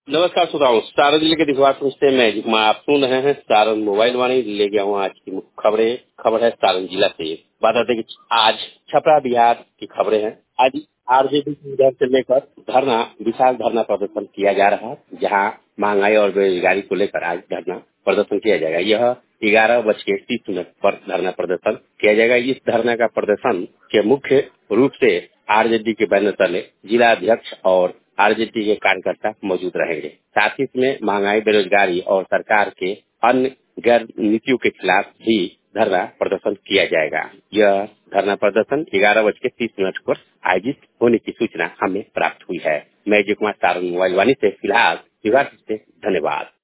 नमस्कार श्रोताओं, सारण जिले के दिखवार से मैं जिकमा आप सुन रहे हैं सारण मोबाइल वाणी। ले गया हूँ आज की मुख्य खबरें। खबर है सारण जिला से। बात आते कि आज छपरा बिहार की खबरें हैं। आज आरजेडी की इधर से लेकर धरना विशाल धरना प्रदर्शन किया जा रहा है, जहाँ महंगाई और बेरोजगारी को लेकर आज धरना प्रदर्शन किया जाएगा। यह 11:30 पर धरना प्रदर्शन किया जाएगा। इस धरना का प्रदर्शन के मुख्य रूप से आरजेडी के बैनर तले जिला अध्यक्ष और आरजेडी के कार्यकर्ता मौजूद रहेंगे। साथ ही इसमें महंगाई, बेरोजगारी और सरकार के अन्य गैर नीतियों के खिलाफ भी धरना प्रदर्शन किया जाएगा। यह धरना प्रदर्शन 11:30 पर आयोजित होने की सूचना हमें प्राप्त हुई है। मैं जय कुमार, सारण मोबाइल वाणी से फिलहाल विभाग से धन्यवाद।